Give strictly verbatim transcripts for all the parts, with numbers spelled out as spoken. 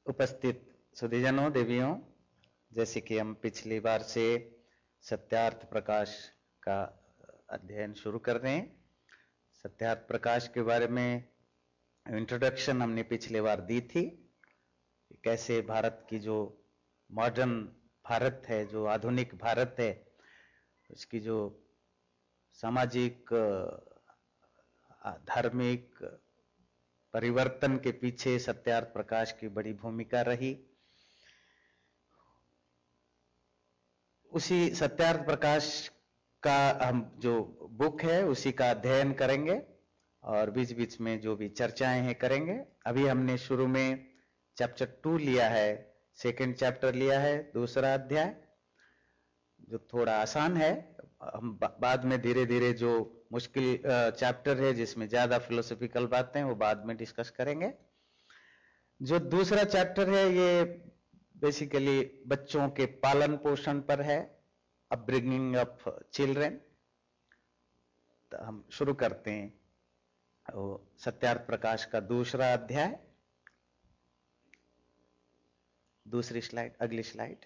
उपस्थित सुधीजनों, देवियों, जैसे कि हम पिछली बार से सत्यार्थ प्रकाश का अध्ययन शुरू कर रहे हैं। सत्यार्थ प्रकाश के बारे में इंट्रोडक्शन हमने पिछले बार दी थी। कैसे भारत की जो मॉडर्न भारत है, जो आधुनिक भारत है, उसकी जो सामाजिक धार्मिक परिवर्तन के पीछे सत्यार्थ प्रकाश की बड़ी भूमिका रही। उसी सत्यार्थ प्रकाश का हम जो बुक है उसी का अध्ययन करेंगे और बीच बीच में जो भी चर्चाएं हैं करेंगे। अभी हमने शुरू में चैप्टर टू लिया है, सेकंड चैप्टर लिया है, दूसरा अध्याय जो थोड़ा आसान है। हम बाद में धीरे धीरे जो मुश्किल चैप्टर है जिसमें ज्यादा फिलोसॉफिकल बातें हैं वो बाद में डिस्कस करेंगे। जो दूसरा चैप्टर है ये बेसिकली बच्चों के पालन पोषण पर है, अपब्रिंगिंग ऑफ चिल्ड्रेन। तो हम शुरू करते हैं वो सत्यार्थ प्रकाश का दूसरा अध्याय। दूसरी स्लाइड, अगली स्लाइड।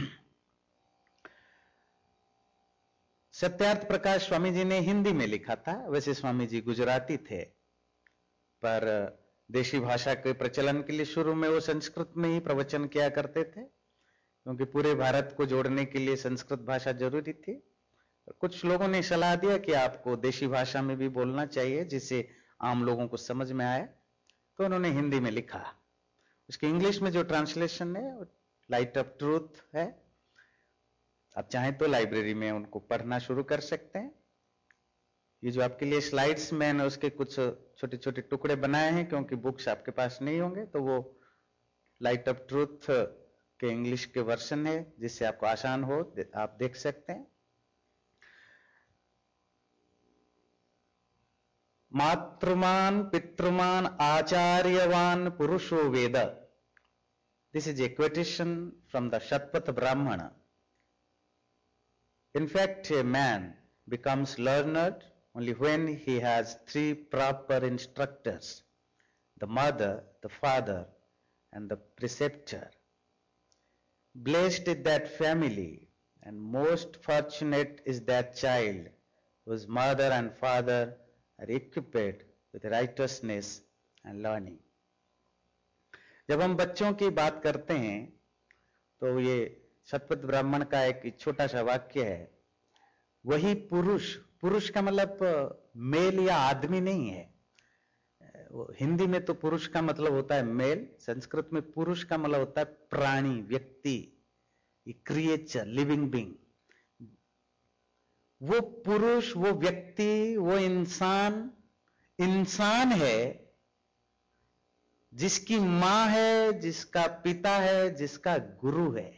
सत्यार्थ प्रकाश स्वामी जी ने हिंदी में लिखा था। वैसे स्वामी जी गुजराती थे, पर देशी भाषा के प्रचलन के लिए शुरू में वो संस्कृत में ही प्रवचन किया करते थे, क्योंकि पूरे भारत को जोड़ने के लिए संस्कृत भाषा जरूरी थी। कुछ लोगों ने सलाह दिया कि आपको देशी भाषा में भी बोलना चाहिए जिससे आम लोगों को समझ में आए, तो उन्होंने हिंदी में लिखा। उसके इंग्लिश में जो ट्रांसलेशन है लाइट ऑफ ट्रूथ है। आप चाहें तो लाइब्रेरी में उनको पढ़ना शुरू कर सकते हैं। ये जो आपके लिए स्लाइड्स मैंने उसके कुछ छोटे छोटे टुकड़े बनाए हैं, क्योंकि बुक्स आपके पास नहीं होंगे, तो वो लाइट ऑफ ट्रूथ के इंग्लिश के वर्जन है जिससे आपको आसान हो, आप देख सकते हैं। मातृमान पितृमान आचार्यवान पुरुषो वेद। This is a quotation from the Shatapatha Brahmana. In fact, a man becomes learned only when he has three proper instructors: the mother, the father, and the preceptor. Blessed is that family, and most fortunate is that child whose mother and father are equipped with righteousness and learning. जब हम बच्चों की बात करते हैं तो ये शतपथ ब्राह्मण का एक छोटा सा वाक्य है। वही पुरुष, पुरुष का मतलब मेल या आदमी नहीं है। हिंदी में तो पुरुष का मतलब होता है मेल, संस्कृत में पुरुष का मतलब होता है प्राणी, व्यक्ति, क्रिएचर, लिविंग बीइंग। वो पुरुष, वो व्यक्ति, वो इंसान इंसान है जिसकी मां है, जिसका पिता है, जिसका गुरु है।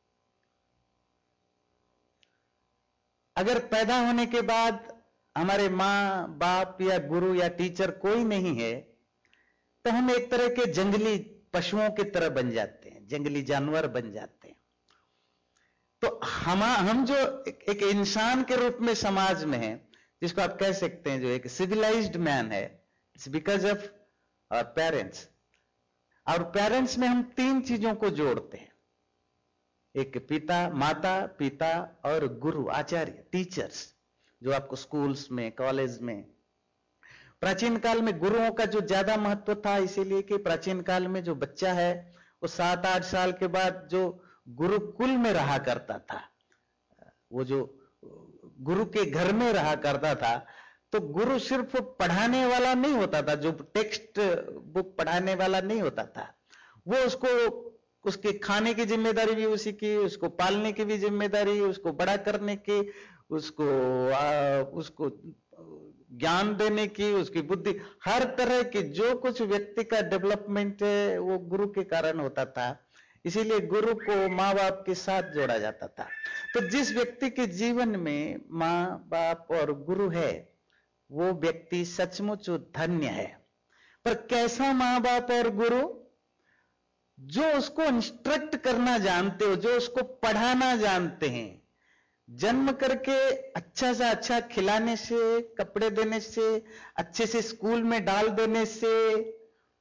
अगर पैदा होने के बाद हमारे मां बाप या गुरु या टीचर कोई नहीं है तो हम एक तरह के जंगली पशुओं की तरह बन जाते हैं, जंगली जानवर बन जाते हैं। तो हम हम जो एक, एक इंसान के रूप में समाज में है, जिसको आप कह सकते हैं जो एक सिविलाइज्ड मैन है, it's because of our parents. और पेरेंट्स में हम तीन चीजों को जोड़ते हैं, एक पिता, माता पिता और गुरु, आचार्य, टीचर्स, जो आपको स्कूल्स में, कॉलेज में। प्राचीन काल में गुरुओं का जो ज्यादा महत्व था, इसीलिए कि प्राचीन काल में जो बच्चा है वो सात आठ साल के बाद जो गुरुकुल में रहा करता था, वो जो गुरु के घर में रहा करता था, तो गुरु सिर्फ पढ़ाने वाला नहीं होता था, जो टेक्स्ट बुक पढ़ाने वाला नहीं होता था। वो उसको, उसके खाने की जिम्मेदारी भी उसी की, उसको पालने की भी जिम्मेदारी, उसको बड़ा करने की, उसको आ, उसको ज्ञान देने की, उसकी बुद्धि, हर तरह की जो कुछ व्यक्ति का डेवलपमेंट है वो गुरु के कारण होता था। इसीलिए गुरु को माँ बाप के साथ जोड़ा जाता था। तो जिस व्यक्ति के जीवन में माँ बाप और गुरु है वो व्यक्ति सचमुच धन्य है। पर कैसा माँ बाप और गुरु? जो उसको इंस्ट्रक्ट करना जानते हो, जो उसको पढ़ाना जानते हैं, जन्म करके अच्छा से अच्छा खिलाने से, कपड़े देने से, अच्छे से स्कूल में डाल देने से,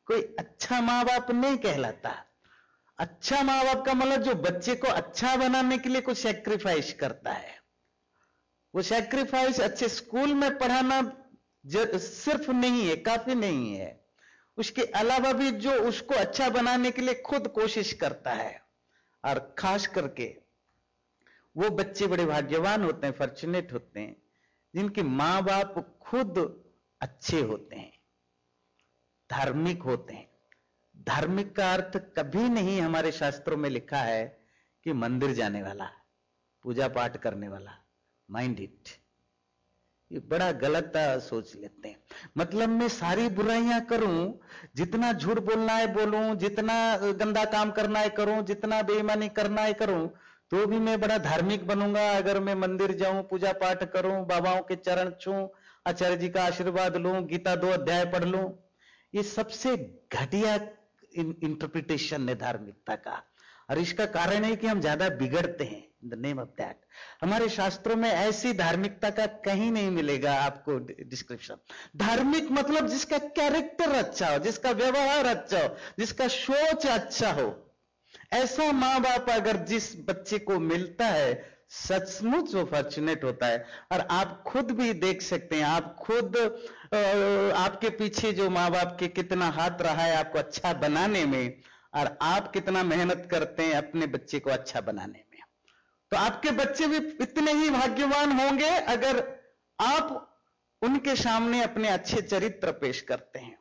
कोई अच्छा माँ बाप नहीं कहलाता। अच्छा माँ बाप का मतलब जो बच्चे को अच्छा बनाने के लिए कुछ सैक्रिफाइस करता है। वो सैक्रिफाइस अच्छे स्कूल में पढ़ाना सिर्फ नहीं है, काफी नहीं है, उसके अलावा भी जो उसको अच्छा बनाने के लिए खुद कोशिश करता है। और खास करके वो बच्चे बड़े भाग्यवान होते हैं, फॉर्चुनेट होते हैं, जिनके मां बाप खुद अच्छे होते हैं, धार्मिक होते हैं। धार्मिक का अर्थ कभी नहीं हमारे शास्त्रों में लिखा है कि मंदिर जाने वाला, पूजा पाठ करने वाला। माइंड इट, ये बड़ा गलत सोच लेते हैं। मतलब मैं सारी बुराइयां करूं, जितना झूठ बोलना है बोलूं, जितना गंदा काम करना है करूं, जितना बेईमानी करना है करूं, तो भी मैं बड़ा धार्मिक बनूंगा अगर मैं मंदिर जाऊं, पूजा पाठ करूं, बाबाओं के चरण छूं, आचार्य जी का आशीर्वाद लूं, गीता दो अध्याय पढ़ लूं। ये सबसे घटिया इंटरप्रिटेशन है धार्मिकता का। और इसका कारण है कि हम ज्यादा बिगड़ते हैं in the name of that. हमारे शास्त्रों में ऐसी धार्मिकता का कहीं नहीं मिलेगा आपको डिस्क्रिप्शन। धार्मिक मतलब जिसका कैरेक्टर अच्छा हो, जिसका व्यवहार अच्छा हो, जिसका सोच अच्छा हो। ऐसा मां बाप अगर जिस बच्चे को मिलता है, सचमुच वो फॉर्चुनेट होता है। और आप खुद भी देख सकते हैं, आप खुद आपके पीछे जो मां बाप के कितना हाथ रहा है आपको अच्छा बनाने में, और आप कितना मेहनत करते हैं अपने बच्चे को अच्छा बनाने में। तो आपके बच्चे भी इतने ही भाग्यवान होंगे अगर आप उनके सामने अपने अच्छे चरित्र पेश करते हैं।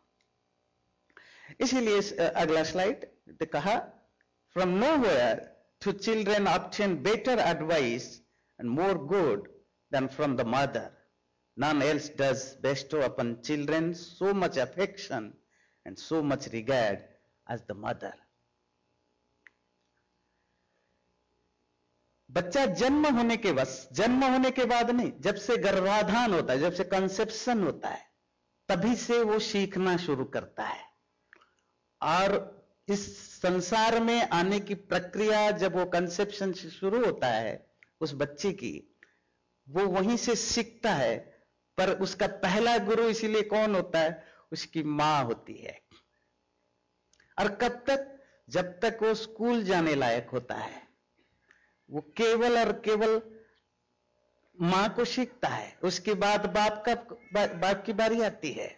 इसीलिए अगला स्लाइड कहा, from nowhere to children obtain better advice and more good than from the mother, none else does bestow upon children so much affection and so much regard as the mother. बच्चा जन्म होने के बस जन्म होने के बाद नहीं, जब से गर्भाधान होता है, जब से कंसेप्शन होता है, तभी से वो सीखना शुरू करता है। और इस संसार में आने की प्रक्रिया जब वो कंसेप्शन से शुरू होता है उस बच्चे की, वो वहीं से सीखता है। पर उसका पहला गुरु इसीलिए कौन होता है? उसकी मां होती है। और कब तक? जब तक वो स्कूल जाने लायक होता है, वो केवल और केवल मां को सीखता है। उसके बाद बाप का बा, बाप की बारी आती है।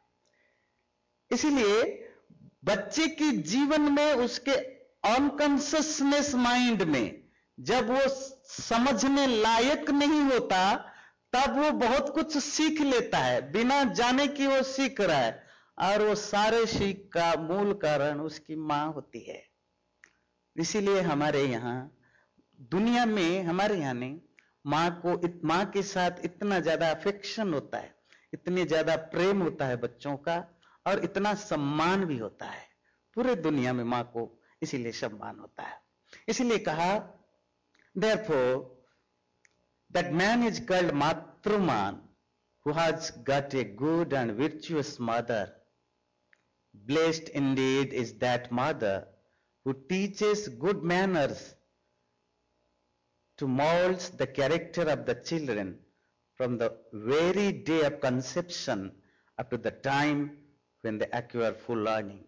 इसीलिए बच्चे की जीवन में, उसके अनकॉन्शियसनेस माइंड में, जब वो समझने लायक नहीं होता, तब वो बहुत कुछ सीख लेता है, बिना जाने कि वो सीख रहा है। और वो सारे सीख का मूल कारण उसकी मां होती है। इसीलिए हमारे यहां दुनिया में, हमारे यहां नहीं, मां को, मां के साथ इतना ज्यादा अफेक्शन होता है, इतने ज्यादा प्रेम होता है बच्चों का, और इतना सम्मान भी होता है। पूरे दुनिया में मां को इसीलिए सम्मान होता है। इसीलिए कहा, therefore that man is called Matruman who has got a good and virtuous mother. Blessed indeed is that mother who teaches good manners, to mold the character of the children from the very day of conception up to the time when they acquire full learning.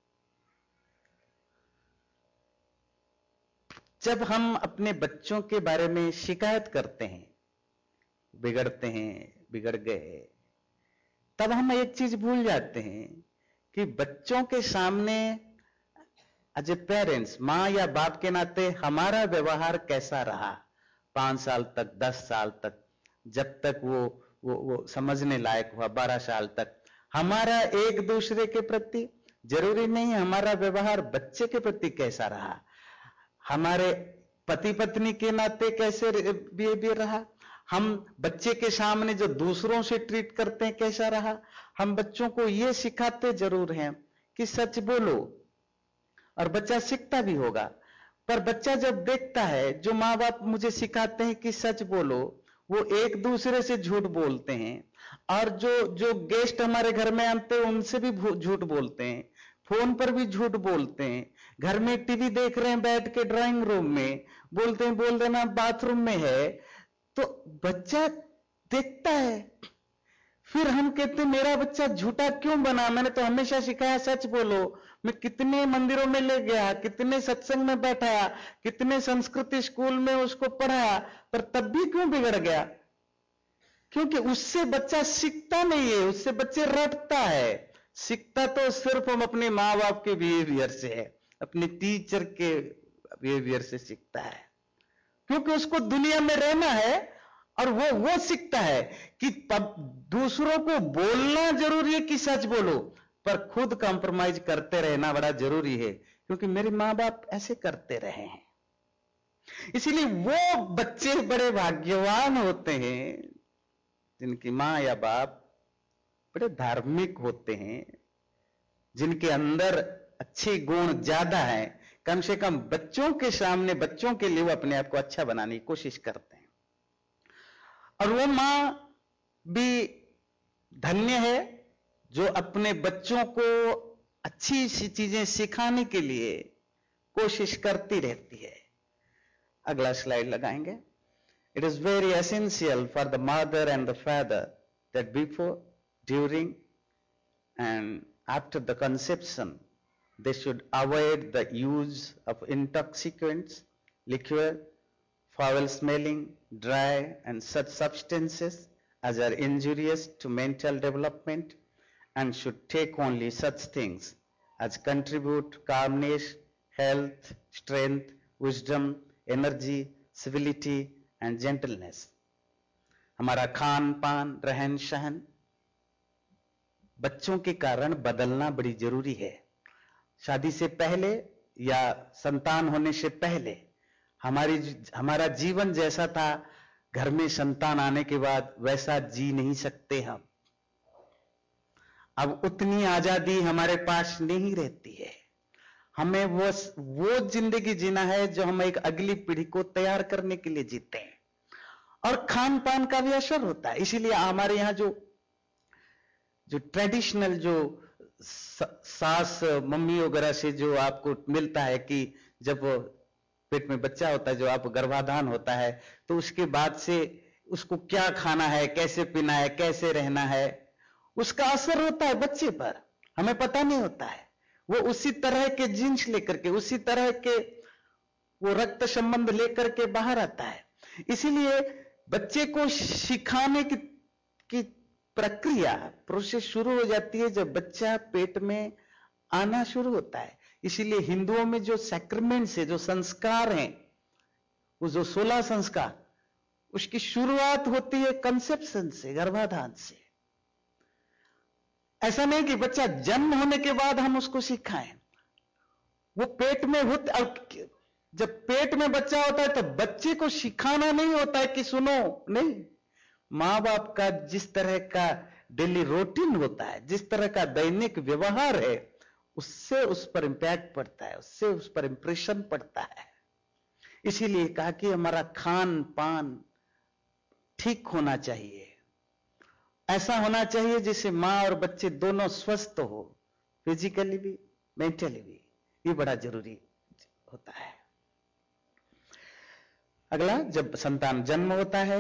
जब हम अपने बच्चों के बारे में शिकायत करते हैं, बिगड़ते हैं, बिगड़ गए, तब हम एक चीज भूल जाते हैं कि बच्चों के सामने एज ए पेरेंट्स, मां या बाप के नाते हमारा व्यवहार कैसा रहा पांच साल तक, दस साल तक, जब तक वो वो, वो समझने लायक हुआ, बारह साल तक। हमारा एक दूसरे के प्रति, जरूरी नहीं हमारा व्यवहार बच्चे के प्रति कैसा रहा, हमारे पति पत्नी के नाते कैसे बिहेवियर रहा, हम बच्चे के सामने जो दूसरों से ट्रीट करते हैं कैसा रहा। हम बच्चों को यह सिखाते जरूर हैं कि सच बोलो, और बच्चा सीखता भी होगा। पर बच्चा जब देखता है जो माँ बाप मुझे सिखाते हैं कि सच बोलो, वो एक दूसरे से झूठ बोलते हैं, और जो जो गेस्ट हमारे घर में आते हैं उनसे भी झूठ बोलते हैं, फोन पर भी झूठ बोलते हैं, घर में टीवी देख रहे हैं बैठ के ड्राइंग रूम में, बोलते हैं बोल देना बाथरूम में है। तो बच्चा देखता है, फिर हम कहते मेरा बच्चा झूठा क्यों बना, मैंने तो हमेशा सिखाया सच बोलो। मैं कितने मंदिरों में ले गया, कितने सत्संग में बैठाया, कितने संस्कृति स्कूल में उसको पढ़ाया, पर तब भी क्यों बिगड़ गया? क्योंकि उससे बच्चा सीखता नहीं है, उससे बच्चे रटता है। सीखता तो सिर्फ हम अपने माँ बाप के बिहेवियर से है, अपने टीचर के बिहेवियर से सीखता है, क्योंकि उसको दुनिया में रहना है। और वो वो सीखता है कि दूसरों को बोलना जरूरी है कि सच बोलो, पर खुद कॉम्प्रोमाइज करते रहना बड़ा जरूरी है, क्योंकि मेरे मां बाप ऐसे करते रहे हैं। इसीलिए वो बच्चे बड़े भाग्यवान होते हैं जिनकी मां या बाप बड़े धार्मिक होते हैं, जिनके अंदर अच्छे गुण ज्यादा हैं। कम से कम बच्चों के सामने, बच्चों के लिए वो अपने आप को अच्छा बनाने की कोशिश करते हैं। और वो मां भी धन्य है जो अपने बच्चों को अच्छी सी चीजें सिखाने के लिए कोशिश करती रहती है। अगला स्लाइड लगाएंगे। It is very essential for the mother and the father that before, during and after the conception they should avoid the use of intoxicants, liquor, foul smelling, dry and such substances as are injurious to mental development, and should take only such things as contribute calmness, health, strength, wisdom, energy, civility and gentleness. हमारा खान पान, रहन सहन बच्चों के कारण बदलना बड़ी जरूरी है। शादी से पहले या संतान होने से पहले हमारी हमारा जीवन जैसा था, घर में संतान आने के बाद वैसा जी नहीं सकते हम। अब उतनी आजादी हमारे पास नहीं रहती है। हमें वो वो जिंदगी जीना है जो हम एक अगली पीढ़ी को तैयार करने के लिए जीते हैं। और खान पान का भी असर होता है। इसीलिए हमारे यहां जो जो ट्रेडिशनल जो सास मम्मी वगैरह से जो आपको मिलता है कि जब पेट में बच्चा होता है, जो आप गर्भाधान होता है, तो उसके बाद से उसको क्या खाना है, कैसे पीना है, कैसे रहना है, उसका असर होता है बच्चे पर। हमें पता नहीं होता है। वो उसी तरह के जीन्स लेकर के, उसी तरह के वो रक्त संबंध लेकर के बाहर आता है। इसीलिए बच्चे को सिखाने की, की प्रक्रिया, प्रोसेस शुरू हो जाती है जब बच्चा पेट में आना शुरू होता है। इसीलिए हिंदुओं में जो सैक्रामेंट्स है, जो संस्कार हैं, वो जो सोलह संस्कार, उसकी शुरुआत होती है कंसेप्शन से, गर्भाधान से। ऐसा नहीं कि बच्चा जन्म होने के बाद हम उसको सिखाएं। वो पेट में होता, जब पेट में बच्चा होता है तो बच्चे को सिखाना नहीं होता है कि सुनो, नहीं। मां बाप का जिस तरह का डेली रूटीन होता है, जिस तरह का दैनिक व्यवहार है, उससे उस पर इंपैक्ट पड़ता है, उससे उस पर इंप्रेशन पड़ता है। इसीलिए कहा कि हमारा खान पान ठीक होना चाहिए। ऐसा होना चाहिए जिससे मां और बच्चे दोनों स्वस्थ हो, फिजिकली भी, मेंटली भी। ये बड़ा जरूरी होता है। अगला, जब संतान जन्म होता है,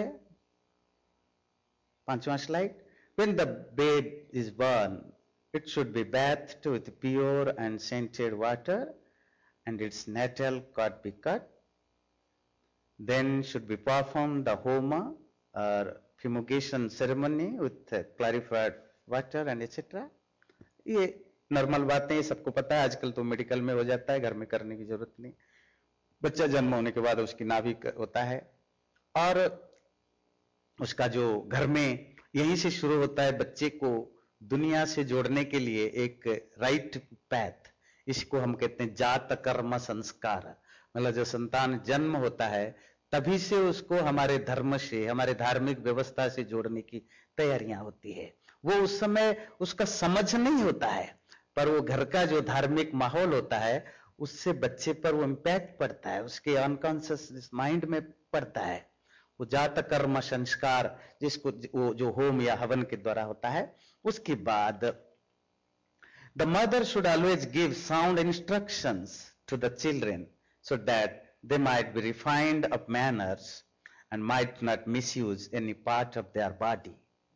पांचवा slide. When the babe is born, it should be bathed with pure and scented water, and its natal cord be cut. Then should be performed the homa or fumigation ceremony with clarified water and et cetera. ये normal बातें, सबको पता है। आजकल तो medical में हो जाता है, घर में करने की जरूरत नहीं। बच्चा जन्म होने के बाद उसकी नाभि होता है, और उसका जो घर में यहीं से शुरू होता है बच्चे को दुनिया से जोड़ने के लिए एक राइट पैथ। इसको हम कहते हैं जात कर्म संस्कार। मतलब जो संतान जन्म होता है तभी से उसको हमारे धर्म से, हमारे धार्मिक व्यवस्था से जोड़ने की तैयारियां होती है। वो उस समय उसका समझ नहीं होता है, पर वो घर का जो धार्मिक माहौल होता है उससे बच्चे पर वो इंपैक्ट पड़ता है, उसके अनकॉन्शियस माइंड में पड़ता है। वो जात कर्म संस्कार, जिसको वो जो होम या हवन के द्वारा होता है। उसके बाद the mother should always give sound instructions to the children so that they might be refined of manners and might not misuse any part of their body.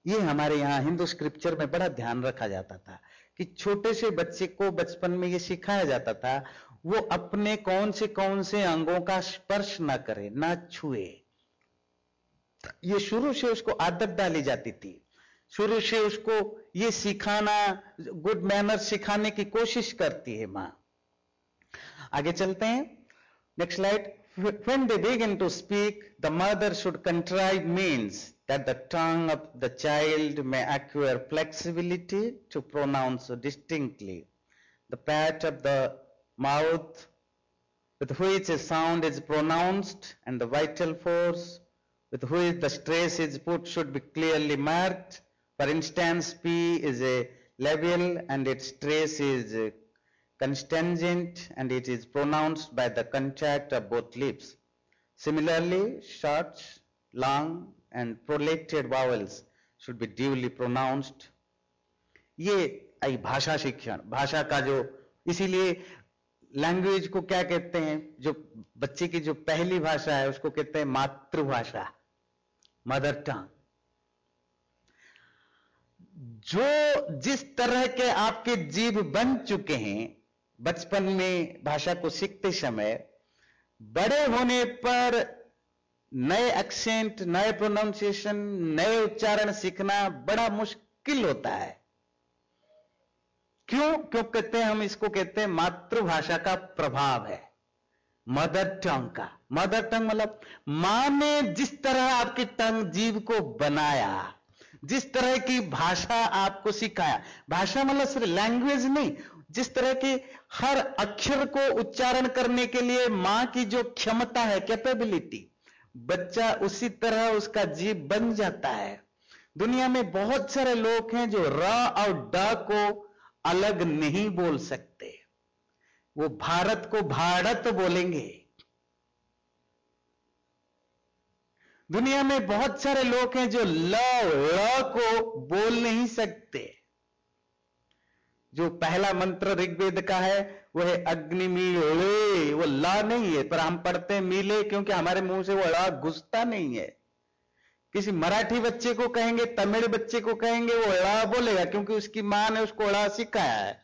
ये हमारे यहां हिंदू स्क्रिप्चर में बड़ा ध्यान रखा जाता था कि छोटे से बच्चे को बचपन में ये सिखाया जाता था वो अपने कौन से कौन से अंगों का स्पर्श ना करे, ना छुए। ये शुरू से उसको आदत डाली जाती थी, शुरू से उसको ये सिखाना, गुड मैनर सिखाने की कोशिश करती है मां। आगे चलते हैं, next slide. When they begin to speak, the mother should contrive means that the tongue of the child may acquire flexibility to pronounce distinctly the part of the mouth with which a sound is pronounced, and the vital force with which the stress is put should be clearly marked. For instance, P is a labial and its stress is constingent and it is pronounced by the contact of both lips. Similarly, short, long and prolacted vowels should be duly pronounced. ये आई भाषा शिक्षण, भाषा का जो, इसीलिए language को क्या कहते हैं, जो बच्चे की जो पहली भाषा है उसको कहते हैं मातृभाषा, मदर टंग। जो जिस तरह के आपके जीव बन चुके हैं बचपन में भाषा को सीखते समय, बड़े होने पर नए एक्सेंट, नए प्रोनाउंसिएशन, नए उच्चारण सीखना बड़ा मुश्किल होता है। क्यों? क्यों कहते हैं हम इसको, कहते हैं मातृभाषा का प्रभाव है, मदर टंग का। मदर टंग मतलब मां ने जिस तरह आपकी टंग जीव को बनाया, जिस तरह की भाषा आपको सिखाया, भाषा मतलब सिर्फ लैंग्वेज नहीं, जिस तरह की हर अक्षर को उच्चारण करने के लिए मां की जो क्षमता है, कैपेबिलिटी, बच्चा उसी तरह उसका जीव बन जाता है। दुनिया में बहुत सारे लोग हैं जो र और ड को अलग नहीं बोल सकते, वो भारत को भारत बोलेंगे। दुनिया में बहुत सारे लोग हैं जो ल ळ को बोल नहीं सकते। जो पहला मंत्र ऋग्वेद का है वो है अग्निमीले, वो ला नहीं है, पर हम पढ़ते हैं मीले क्योंकि हमारे मुंह से वो ला घुसता नहीं है। किसी मराठी बच्चे को कहेंगे, तमिल बच्चे को कहेंगे, वो ला बोलेगा क्योंकि उसकी मां ने उसको ला सिखाया है।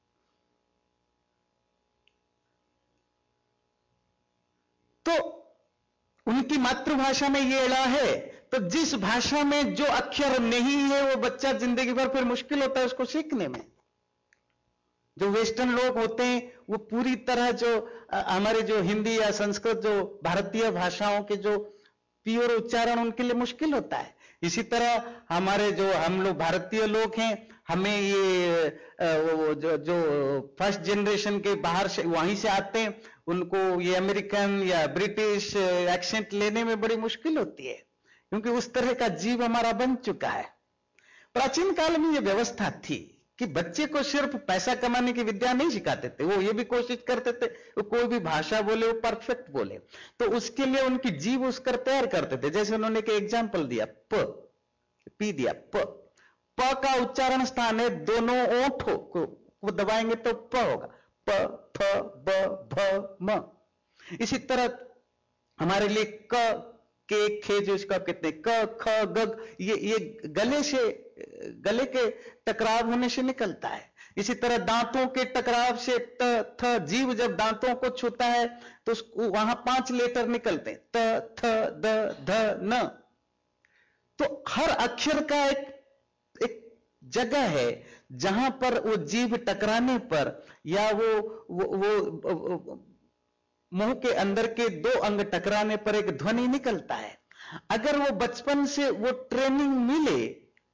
तो उनकी मातृभाषा में ये ला है, तो जिस भाषा में जो अक्षर नहीं है वो बच्चा जिंदगी भर फिर मुश्किल होता है उसको सीखने में। जो वेस्टर्न लोग होते हैं वो पूरी तरह जो हमारे जो हिंदी या संस्कृत, जो भारतीय भाषाओं के जो प्योर उच्चारण उनके लिए मुश्किल होता है। इसी तरह हमारे जो हम लोग भारतीय लोग हैं, हमें ये जो, जो फर्स्ट जनरेशन के बाहर से वहीं से आते हैं, उनको ये अमेरिकन या ब्रिटिश एक्सेंट लेने में बड़ी मुश्किल होती है क्योंकि उस तरह का जीव हमारा बन चुका है। प्राचीन काल में यह व्यवस्था थी कि बच्चे को सिर्फ पैसा कमाने की विद्या नहीं सिखाते थे, वो ये भी कोशिश करते थे वो कोई भी भाषा बोले वो परफेक्ट बोले। तो उसके लिए उनकी जीभ उसकर तैयार करते थे। जैसे उन्होंने एक एग्जाम्पल दिया, प पी दिया, प प का उच्चारण स्थान है दोनों ओठों को, वो दबाएंगे तो प होगा, प फ ब भ म। इसी तरह हमारे लिए क के खे जो इसका कहते हैं, क ख ग, ये ये गले से, गले के टकराव होने से निकलता है। इसी तरह दांतों के टकराव से त थ, जीव जब दांतों को छूता है तो वहां पांच लेटर निकलते हैं, त थ द ध न। तो हर अक्षर का एक एक जगह है जहां पर वो जीभ टकराने पर या वो वो, वो, वो मुंह के अंदर के दो अंग टकराने पर एक ध्वनि निकलता है। अगर वो बचपन से वो ट्रेनिंग मिले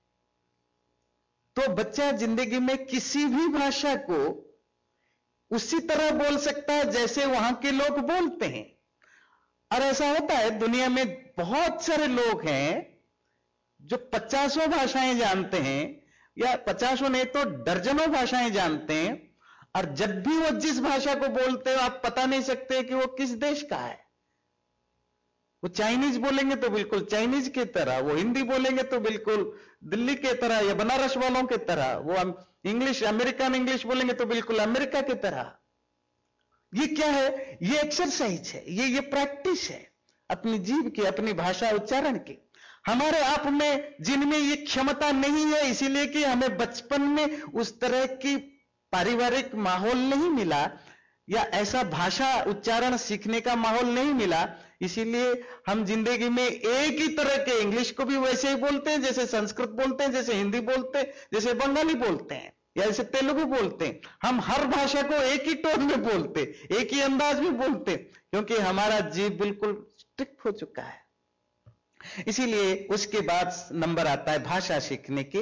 तो बच्चा जिंदगी में किसी भी भाषा को उसी तरह बोल सकता है जैसे वहां के लोग बोलते हैं। और ऐसा होता है, दुनिया में बहुत सारे लोग हैं जो पचासों भाषाएं जानते हैं, या पचासों नहीं तो दर्जनों भाषाएं जानते हैं, और जब भी वो जिस भाषा को बोलते हो आप पता नहीं सकते कि वो किस देश का है। वो चाइनीज बोलेंगे तो बिल्कुल चाइनीज की तरह, वो हिंदी बोलेंगे तो बिल्कुल दिल्ली के तरह या बनारस वालों की तरह, वो इंग्लिश, अमेरिकन इंग्लिश बोलेंगे तो बिल्कुल अमेरिका की तरह। ये क्या है? ये एक्सरसाइज है, ये ये प्रैक्टिस है अपनी जीभ की, अपनी भाषा उच्चारण की। हमारे आप में जिनमें ये क्षमता नहीं है, इसीलिए कि हमें बचपन में उस तरह की पारिवारिक माहौल नहीं मिला, या ऐसा भाषा उच्चारण सीखने का माहौल नहीं मिला, इसीलिए हम जिंदगी में एक ही तरह के इंग्लिश को भी वैसे ही बोलते हैं जैसे संस्कृत बोलते हैं, जैसे हिंदी बोलते हैं, जैसे बंगाली बोलते हैं, या जैसे तेलुगु बोलते हैं। हम हर भाषा को एक ही टोन में बोलते, एक ही अंदाज में बोलते, क्योंकि हमारा जीव बिल्कुल स्ट्रिक्ट हो चुका है। इसीलिए उसके बाद नंबर आता है भाषा सीखने की।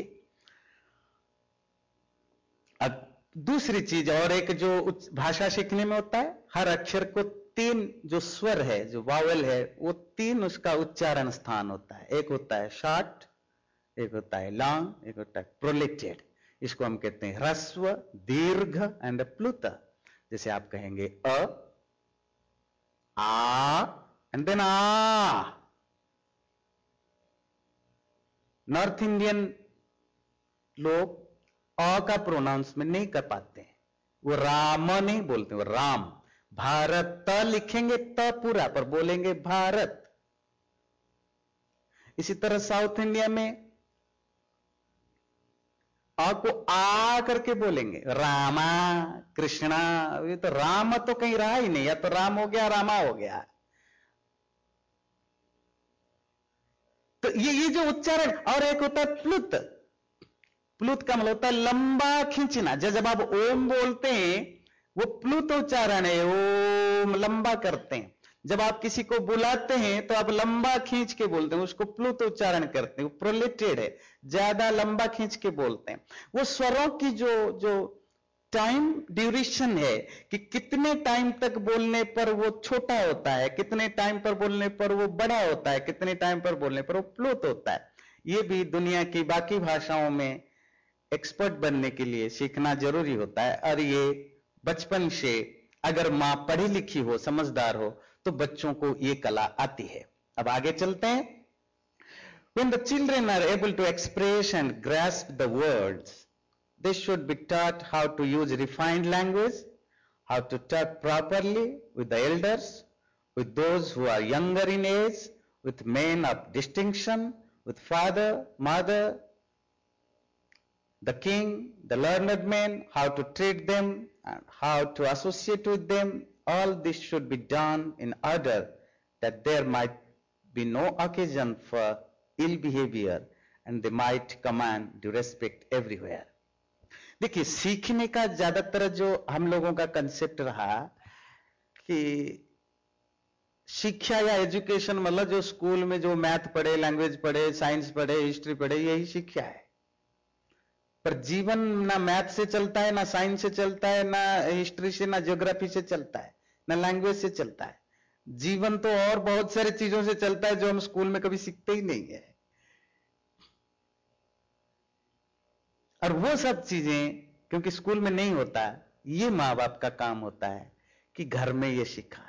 अब दूसरी चीज और एक जो भाषा सीखने में होता है, हर अक्षर को तीन जो स्वर है, जो वावल है, वो तीन उसका उच्चारण स्थान होता है। एक होता है शॉर्ट, एक होता है लॉन्ग, एक होता है प्रोलेटेड। इसको हम कहते हैं ह्रस्व, दीर्घ एंड प्लुत। जैसे आप कहेंगे अ, आ एंड देन आ। नॉर्थ इंडियन लोग अ का प्रोनाउंसमेंट नहीं कर पाते हैं, वो राम नहीं बोलते, वो राम। भारत त लिखेंगे त पूरा, पर बोलेंगे भारत। इसी तरह साउथ इंडिया में अ को आ करके बोलेंगे, रामा, कृष्णा। ये तो राम तो कहीं रहा ही नहीं, या तो राम हो गया, रामा हो गया। तो ये ये जो उच्चारण, और एक होता है प्लुत। प्लुत का मतलब होता है लंबा खींचना। जब आप ओम बोलते हैं, वो प्लुत उच्चारण है, ओम लंबा करते हैं। जब आप किसी को बुलाते हैं तो आप लंबा खींच के बोलते हैं, उसको प्लुत उच्चारण करते हैं। वो प्रोलेटेड है, ज्यादा लंबा खींच के बोलते हैं। वो स्वरों की जो जो टाइम ड्यूरेशन है कि कितने टाइम तक बोलने पर वो छोटा होता है, कितने टाइम पर बोलने पर वो बड़ा होता है, कितने टाइम पर बोलने पर वो प्लुत होता है। ये भी दुनिया की बाकी भाषाओं में एक्सपर्ट बनने के लिए सीखना जरूरी होता है। और ये बचपन से अगर मां पढ़ी लिखी हो, समझदार हो, तो बच्चों को ये कला आती है। अब आगे चलते हैं। When the children are able to express and grasp the words, they should be taught how to use refined language, how to talk properly with the elders, with those who are younger in age, with men of distinction, with father, mother, the king, the learned men, how to treat them and how to associate with them. All this should be done in order that there might be no occasion for ill behavior and they might command due respect everywhere. देखिए, सीखने का ज्यादातर जो हम लोगों का concept रहा कि शिक्षा या एजुकेशन मतलब जो स्कूल में जो मैथ पढ़े, लैंग्वेज पढ़े, साइंस पढ़े, हिस्ट्री पढ़े, यही शिक्षा है। पर जीवन ना मैथ से चलता है, ना साइंस से चलता है, ना हिस्ट्री से, ना ज्योग्राफी से चलता है, ना लैंग्वेज से चलता है। जीवन तो और बहुत सारी चीजों से चलता है जो हम स्कूल में कभी सीखते ही नहीं है। और वो सब चीजें क्योंकि स्कूल में नहीं होता, ये मां बाप का काम होता है कि घर में ये सिखाएं।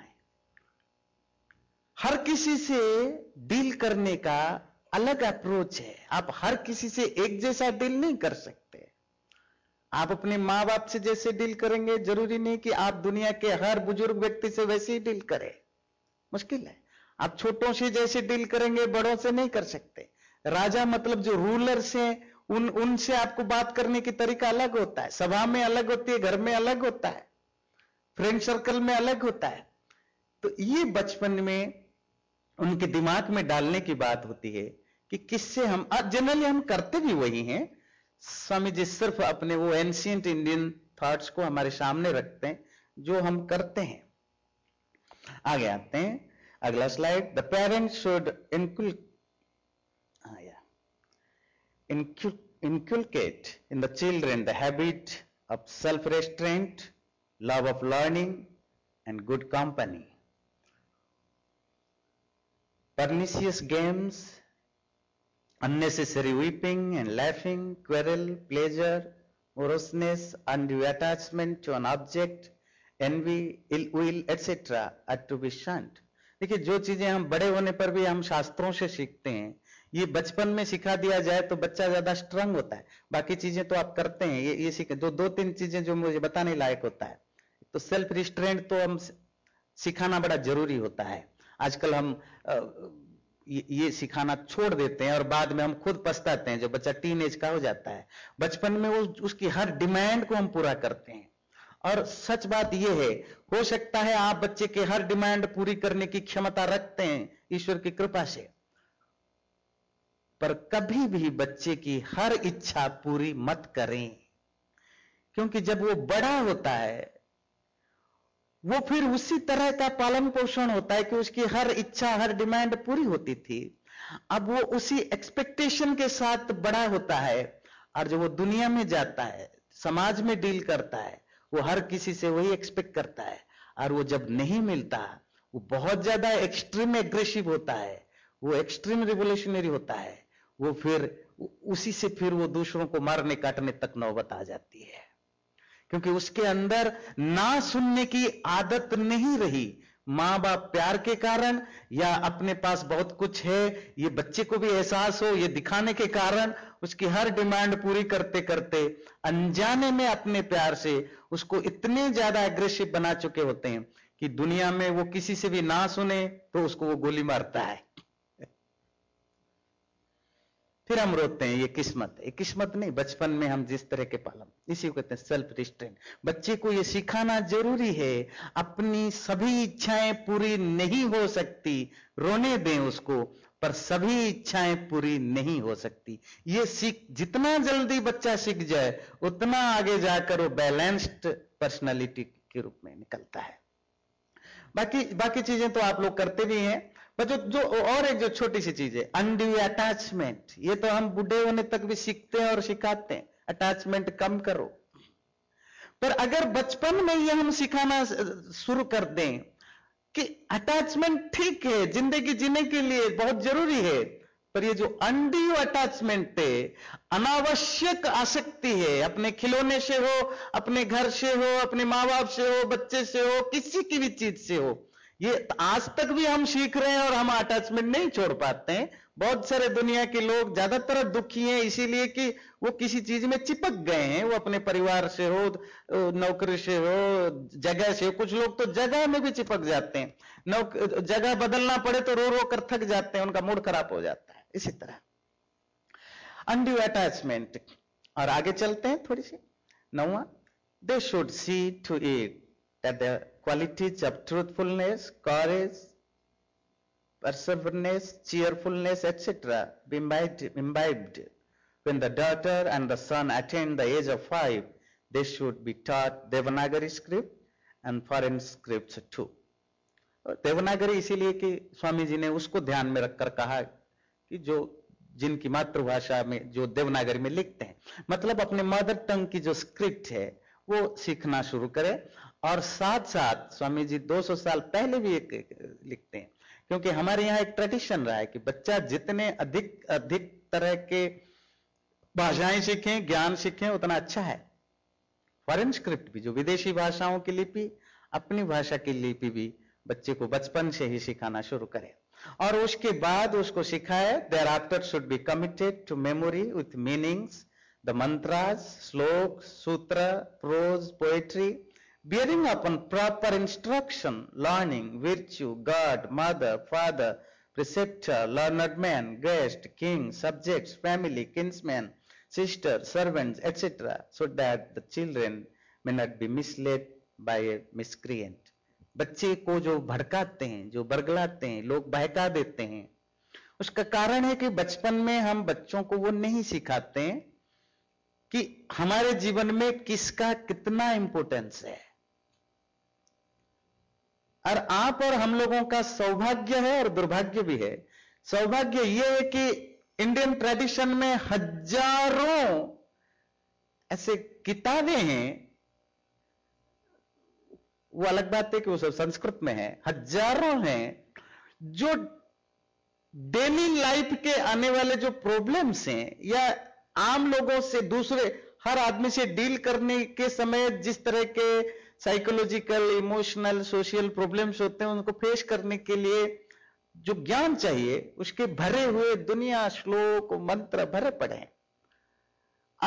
हर किसी से डील करने का अलग अप्रोच है। आप हर किसी से एक जैसा डील नहीं कर सकते। आप अपने मां बाप से जैसे डील करेंगे, जरूरी नहीं कि आप दुनिया के हर बुजुर्ग व्यक्ति से वैसे ही डील करें, मुश्किल है। आप छोटों से जैसे डील करेंगे, बड़ों से नहीं कर सकते। राजा मतलब जो रूलर्स हैं, उन उनसे आपको बात करने की तरीका अलग होता है। सभा में अलग होती है, घर में अलग होता है, फ्रेंड सर्कल में अलग होता है। तो ये बचपन में उनके दिमाग में डालने की बात होती है कि किससे हम, जनरली हम करते भी वही हैं। स्वामी जी सिर्फ अपने वो एंशिएंट इंडियन थॉट्स को हमारे सामने रखते हैं जो हम करते हैं। आगे आते हैं, अगला slide. The parents should inculcate inculcate in the children the habit of self-restraint, love of learning, and good company. Pernicious games, unnecessary weeping and laughing, quarrel, pleasure, moroseness, undue attachment to an object, envy, ill will, et cetera are to be shunned. देखिए, जो चीजें हम बड़े होने पर भी हम शास्त्रों से सीखते हैं, ये बचपन में सिखा दिया जाए तो बच्चा ज्यादा स्ट्रांग होता है। बाकी चीजें तो आप करते हैं, ये ये सीख जो दो तीन चीजें जो मुझे बताने लायक होता है। तो सेल्फ रिस्ट्रेंट तो हम सिखाना बड़ा जरूरी होता है। आजकल हम ये, ये सिखाना छोड़ देते हैं और बाद में हम खुद पछताते हैं। जब बच्चा टीन एज का हो जाता है, बचपन में वो उसकी हर डिमांड को हम पूरा करते हैं। और सच बात यह है, हो सकता है आप बच्चे के हर डिमांड पूरी करने की क्षमता रखते हैं ईश्वर की कृपा से, पर कभी भी बच्चे की हर इच्छा पूरी मत करें, क्योंकि जब वो बड़ा होता है वो फिर उसी तरह का पालन पोषण होता है कि उसकी हर इच्छा, हर डिमांड पूरी होती थी। अब वो उसी एक्सपेक्टेशन के साथ बड़ा होता है, और जब वो दुनिया में जाता है, समाज में डील करता है, वो हर किसी से वही एक्सपेक्ट करता है, और वो जब नहीं मिलता वो बहुत ज्यादा एक्सट्रीम एग्रेसिव होता है, वो एक्सट्रीम रिवोल्यूशनरी होता है। वो फिर उसी से फिर वो दूसरों को मारने काटने तक नौबत आ जाती है, क्योंकि उसके अंदर ना सुनने की आदत नहीं रही। मां बाप प्यार के कारण या अपने पास बहुत कुछ है ये बच्चे को भी एहसास हो, ये दिखाने के कारण उसकी हर डिमांड पूरी करते करते अनजाने में अपने प्यार से उसको इतने ज्यादा एग्रेसिव बना चुके होते हैं कि दुनिया में वो किसी से भी ना सुने तो उसको वो गोली मारता है। फिर हम रोते हैं, ये किस्मत है। किस्मत नहीं, बचपन में हम जिस तरह के पालन, इसी को कहते हैं सेल्फ रिस्ट्रेंट। बच्चे को ये सिखाना जरूरी है, अपनी सभी इच्छाएं पूरी नहीं हो सकती, रोने दें उसको, पर सभी इच्छाएं पूरी नहीं हो सकती। ये सीख, जितना जल्दी बच्चा सीख जाए उतना आगे जाकर वो बैलेंस्ड पर्सनालिटी के रूप में निकलता है। बाकी बाकी चीजें तो आप लोग करते भी हैं, पर जो जो और एक जो छोटी सी चीज है, अनड्यू अटैचमेंट, ये तो हम बूढ़े होने तक भी सीखते हैं और सिखाते हैं, अटैचमेंट कम करो। पर अगर बचपन में ये हम सिखाना शुरू कर दें कि अटैचमेंट ठीक है, जिंदगी जीने के लिए बहुत जरूरी है, पर ये जो अनड्यू अटैचमेंट है, अनावश्यक आसक्ति है, अपने खिलौने से हो, अपने घर से हो, अपने माँ बाप से हो, बच्चे से हो, किसी की भी चीज से हो, ये आज तक भी हम सीख रहे हैं और हम अटैचमेंट नहीं छोड़ पाते हैं। बहुत सारे दुनिया के लोग ज्यादातर दुखी हैं इसीलिए कि वो किसी चीज में चिपक गए हैं। वो अपने परिवार से हो, नौकरी से हो, जगह से हो। कुछ लोग तो जगह में भी चिपक जाते हैं, नौक जगह बदलना पड़े तो रो रो कर थक जाते हैं, उनका मूड खराब हो जाता है। इसी तरह अनड्यू अटैचमेंट। और आगे चलते हैं थोड़ी सी, नौवां, they should see to it that the qualities of truthfulness, courage, perseverance, cheerfulness, et cetera be imbibed, imbibed. When the daughter and the son attain the age of five, they should be taught Devanagari script and foreign scripts too. Devanagari इसीलिए कि स्वामी जी ने उसको ध्यान में रखकर कहा कि जो जिनकी मातृभाषा में जो देवनागरी में लिखते हैं, मतलब अपने मदर टंग की जो स्क्रिप्ट है वो सीखना शुरू करें। और साथ साथ स्वामी जी दो सौ साल पहले भी एक लिखते हैं, क्योंकि हमारे यहाँ एक ट्रेडिशन रहा है कि बच्चा जितने अधिक अधिक तरह के भाषाएं सीखें, ज्ञान सीखें, उतना अच्छा है। फॉरेन स्क्रिप्ट भी, जो विदेशी भाषाओं की लिपि, अपनी भाषा की लिपि भी बच्चे को बचपन से ही सिखाना शुरू करें और उसके बाद उसको सिखाए। Thereafter should be committed to memory with meanings, the mantras, shloka, sutra, prose, poetry, bearing upon proper instruction, learning, virtue, God, mother, father, preceptor, learned man, guest, king, subjects, family, kinsmen, sister, servants, et cetera, so that the children may not be misled by a miscreant. बच्चे को जो भड़काते हैं, जो बरगलाते हैं, लोग बहका देते हैं, उसका कारण है कि बचपन में हम बच्चों को वो नहीं सिखाते हैं कि हमारे जीवन में किसका कितना इंपॉर्टेंस है। और आप और हम लोगों का सौभाग्य है और दुर्भाग्य भी है। सौभाग्य यह है कि इंडियन ट्रेडिशन में हजारों ऐसे किताबें हैं, वो अलग बात है कि वो सब संस्कृत में है, हजारों हैं जो डेली लाइफ के आने वाले जो प्रॉब्लम्स हैं या आम लोगों से, दूसरे हर आदमी से डील करने के समय जिस तरह के साइकोलॉजिकल, इमोशनल, सोशल प्रॉब्लम्स होते हैं, उनको फेस करने के लिए जो ज्ञान चाहिए उसके भरे हुए दुनिया श्लोक मंत्र भरे पड़े हैं। और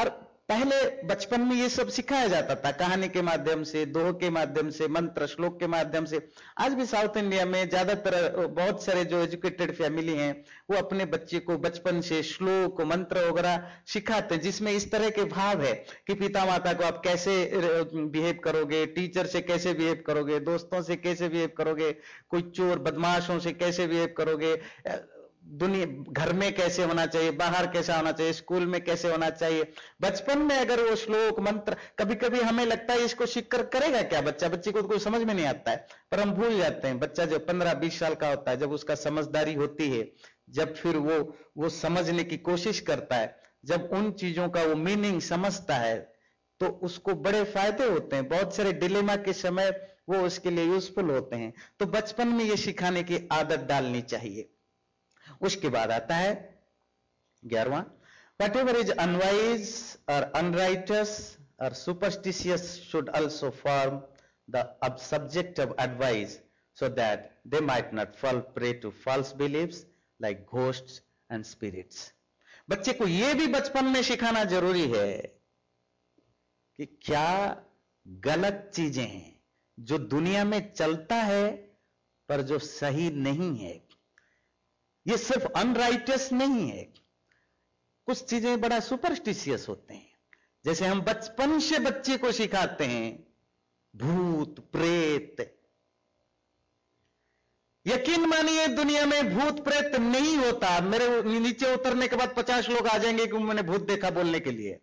पहले बचपन में ये सब सिखाया जाता था, कहानी के माध्यम से, दोह के माध्यम से, मंत्र श्लोक के माध्यम से। आज भी साउथ इंडिया में ज्यादातर बहुत सारे जो एजुकेटेड फैमिली हैं वो अपने बच्चे को बचपन से श्लोक मंत्र वगैरह सिखाते हैं, जिसमें इस तरह के भाव है कि पिता माता को आप कैसे बिहेव करोगे, टीचर से कैसे बिहेव करोगे, दोस्तों से कैसे बिहेव करोगे, कोई चोर बदमाशों से कैसे बिहेव करोगे, दुनिया घर में कैसे होना चाहिए, बाहर कैसा होना चाहिए, स्कूल में कैसे होना चाहिए। बचपन में अगर वो श्लोक मंत्र, कभी कभी हमें लगता है इसको सीखकर करेगा क्या बच्चा, बच्चे को तो कोई समझ में नहीं आता है, पर हम भूल जाते हैं। बच्चा जब पंद्रह बीस साल का होता है, जब उसका समझदारी होती है, जब फिर वो वो समझने की कोशिश करता है, जब उन चीजों का वो मीनिंग समझता है, तो उसको बड़े फायदे होते हैं। बहुत सारे डिलेमा के समय वो उसके लिए यूजफुल होते हैं। तो बचपन में ये सिखाने की आदत डालनी चाहिए। उसके बाद आता है ग्यारहवां, वट एवर इज अनवाइज और अनराइटस और superstitious should also form the subject of advice so that they might not fall prey to false beliefs like ghosts and spirits. बच्चे को यह भी बचपन में सिखाना जरूरी है कि क्या गलत चीजें हैं जो दुनिया में चलता है पर जो सही नहीं है। ये सिर्फ अनराइटियस नहीं है, कुछ चीजें बड़ा सुपरस्टिशियस होते हैं। जैसे हम बचपन से बच्चे को सिखाते हैं भूत प्रेत, यकीन मानिए दुनिया में भूत प्रेत नहीं होता। मेरे नीचे उतरने के बाद पचास लोग आ जाएंगे कि मैंने भूत देखा बोलने के लिए।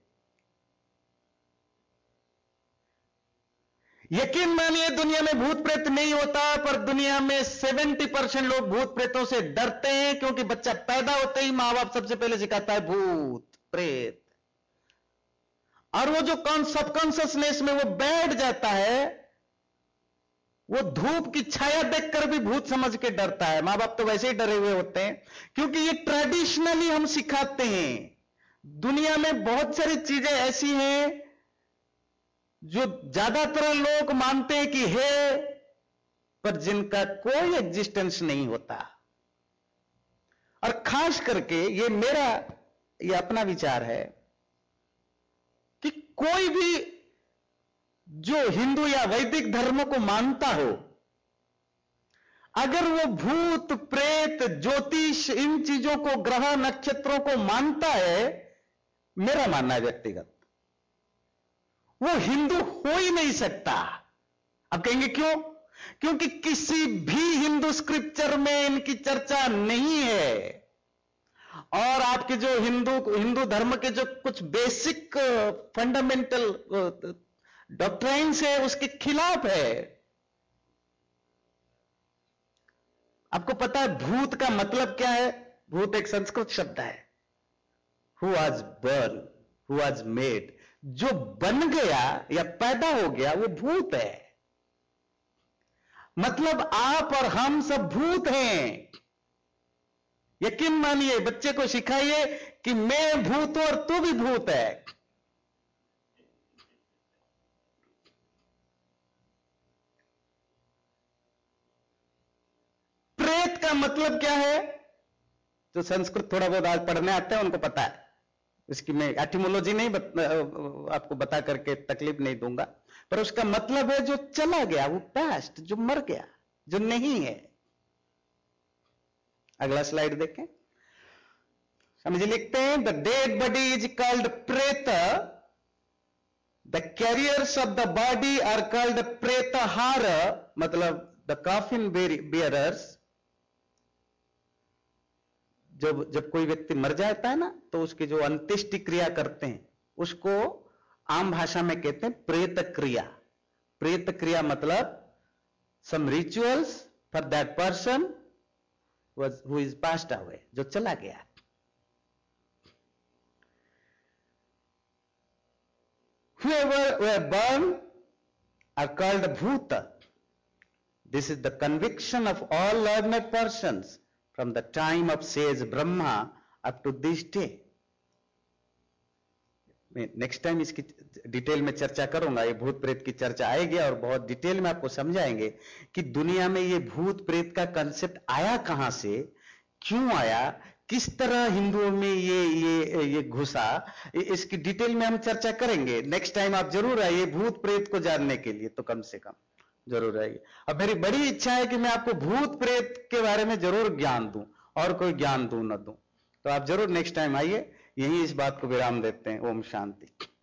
यकीन मानिए दुनिया में भूत प्रेत नहीं होता, पर दुनिया में सत्तर परसेंट लोग भूत प्रेतों से डरते हैं, क्योंकि बच्चा पैदा होते ही मां बाप सबसे पहले सिखाता है भूत प्रेत, और वो जो कौन सबकॉन्शियसनेस में वो बैठ जाता है, वो धूप की छाया देखकर भी भूत समझ के डरता है। मां बाप तो वैसे ही डरे हुए होते हैं, क्योंकि ये ट्रेडिशनली हम सिखाते हैं। दुनिया में बहुत सारी चीजें ऐसी हैं जो ज्यादातर लोग मानते हैं कि है, पर जिनका कोई एग्जिस्टेंस नहीं होता। और खास करके ये मेरा ये अपना विचार है कि कोई भी जो हिंदू या वैदिक धर्म को मानता हो, अगर वो भूत प्रेत ज्योतिष इन चीजों को, ग्रह नक्षत्रों को मानता है, मेरा मानना है व्यक्तिगत, वो हिंदू हो ही नहीं सकता। अब कहेंगे क्यों? क्योंकि किसी भी हिंदू स्क्रिप्चर में इनकी चर्चा नहीं है, और आपके जो हिंदू हिंदू धर्म के जो कुछ बेसिक फंडामेंटल डॉक्ट्राइन्स है उसके खिलाफ है। आपको पता है भूत का मतलब क्या है? भूत एक संस्कृत शब्द है, who was born, who was made, जो बन गया या पैदा हो गया वो भूत है। मतलब आप और हम सब भूत हैं। यकीन मानिए, बच्चे को सिखाइए कि मैं भूत हूं और तू भी भूत है। प्रेत का मतलब क्या है? जो संस्कृत थोड़ा बहुत आज पढ़ने आते हैं उनको पता है, इसकी मैं एटिमोलॉजी नहीं बत, आपको बता करके तकलीफ नहीं दूंगा, पर उसका मतलब है जो चला गया, वो पास्ट, जो मर गया, जो नहीं है। अगला स्लाइड देखें। समझिए, लिखते हैं the dead body is called preta, the carriers of the body are called pretahar, मतलब द कॉफिन बेयरर्स। जब जब कोई व्यक्ति मर जाता है ना, तो उसकी जो अंत्येष्टि क्रिया करते हैं उसको आम भाषा में कहते हैं प्रेत क्रिया। प्रेत क्रिया मतलब some rituals for that person who is passed away, जो चला गया। Whoever were burned are called bhuta. This is the conviction of all learned persons from the time of sage Brahma up to this day. मैं next time इसकी detail में चर्चा करूंगा, ये भूत प्रेत की चर्चा आएगी और बहुत डिटेल में आपको समझाएंगे कि दुनिया में ये भूत प्रेत का कंसेप्ट आया कहां से, क्यों आया, किस तरह हिंदुओं में ये ये ये घुसा, इसकी डिटेल में हम चर्चा करेंगे। नेक्स्ट टाइम आप जरूर आइए भूत प्रेत को जानने के लिए, तो कम से कम जरूर आइए। अब मेरी बड़ी इच्छा है कि मैं आपको भूत प्रेत के बारे में जरूर ज्ञान दूं, और कोई ज्ञान दूं न दूं। तो आप जरूर नेक्स्ट टाइम आइए। यही इस बात को विराम देते हैं। ओम शांति।